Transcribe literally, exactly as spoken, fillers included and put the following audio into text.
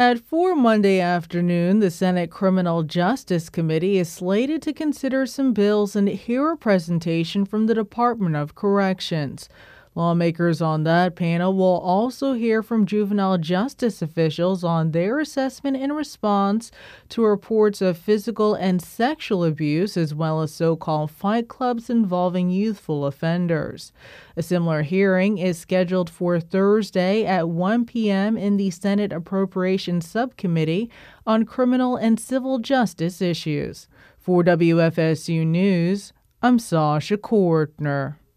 At four Monday afternoon, the Senate Criminal Justice Committee is slated to consider some bills and hear a presentation from the Department of Corrections. Lawmakers on that panel will also hear from juvenile justice officials on their assessment and response to reports of physical and sexual abuse, as well as so-called fight clubs involving youthful offenders. A similar hearing is scheduled for Thursday at one p.m. in the Senate Appropriations Subcommittee on Criminal and Civil Justice Issues. For W F S U News, I'm Sasha Kortner.